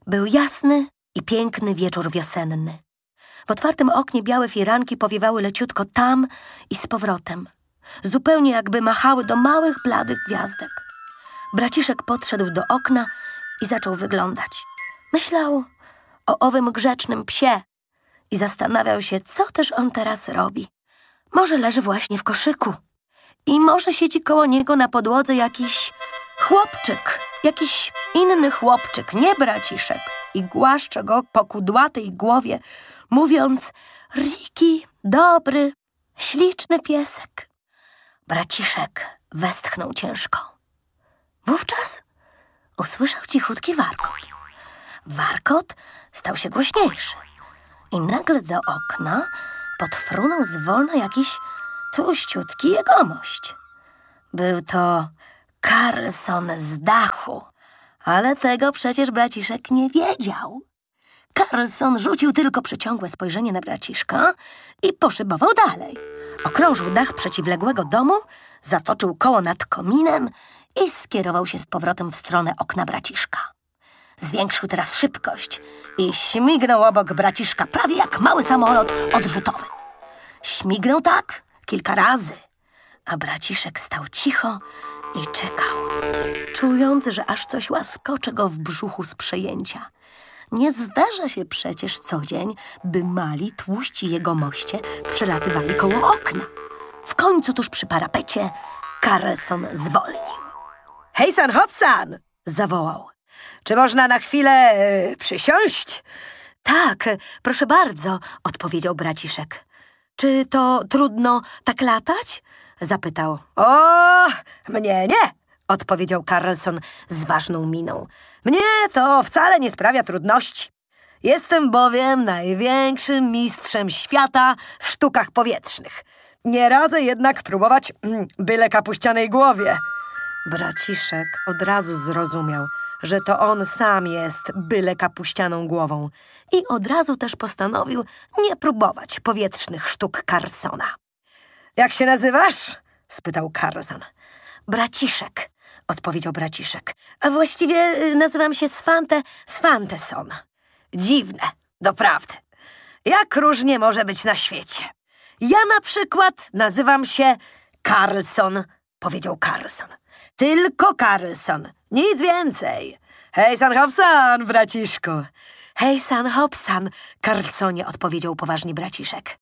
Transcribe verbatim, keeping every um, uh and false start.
Był jasny i piękny wieczór wiosenny. W otwartym oknie białe firanki powiewały leciutko tam i z powrotem, zupełnie jakby machały do małych, bladych gwiazdek. Braciszek podszedł do okna i zaczął wyglądać. Myślał o owym grzecznym psie i zastanawiał się, co też on teraz robi. Może leży właśnie w koszyku i może siedzi koło niego na podłodze jakiś chłopczyk, jakiś inny chłopczyk, nie braciszek, i głaszcze go po kudłatej głowie, mówiąc: Riki, dobry, śliczny piesek. Braciszek westchnął ciężko. Wówczas usłyszał cichutki warkot. Warkot stał się głośniejszy i nagle do okna podfrunął zwolna jakiś tłuściutki jegomość. Był to Karlson z dachu, ale tego przecież braciszek nie wiedział. Karlson rzucił tylko przeciągłe spojrzenie na braciszka i poszybował dalej. Okrążył dach przeciwległego domu, zatoczył koło nad kominem i skierował się z powrotem w stronę okna braciszka. Zwiększył teraz szybkość i śmignął obok braciszka prawie jak mały samolot odrzutowy. Śmignął tak kilka razy, a braciszek stał cicho i czekał, czując, że aż coś łaskocze go w brzuchu z przejęcia. Nie zdarza się przecież co dzień, by mali, tłuści jegomoście przelatywali koło okna. W końcu tuż przy parapecie Karlson zwolnił. Hejsan hopsan! Zawołał. Czy można na chwilę yy, przysiąść? Tak, proszę bardzo, odpowiedział braciszek. Czy to trudno tak latać? Zapytał. O, mnie nie, odpowiedział Karlson z ważną miną. Mnie to wcale nie sprawia trudności. Jestem bowiem największym mistrzem świata w sztukach powietrznych. Nie radzę jednak próbować mm, byle kapuścianej głowie. Braciszek od razu zrozumiał, że to on sam jest byle kapuścianą głową i od razu też postanowił nie próbować powietrznych sztuk Karlsona. Jak się nazywasz? Spytał Karlson. Braciszek, odpowiedział braciszek. A właściwie nazywam się Svante Svanteson. Dziwne, doprawdy. Jak różnie może być na świecie. Ja na przykład nazywam się Karlson, powiedział Karlson. Tylko Karlson, nic więcej. Hejsan hopsan, braciszku. Hejsan hopsan, Karlsonie, odpowiedział poważnie braciszek.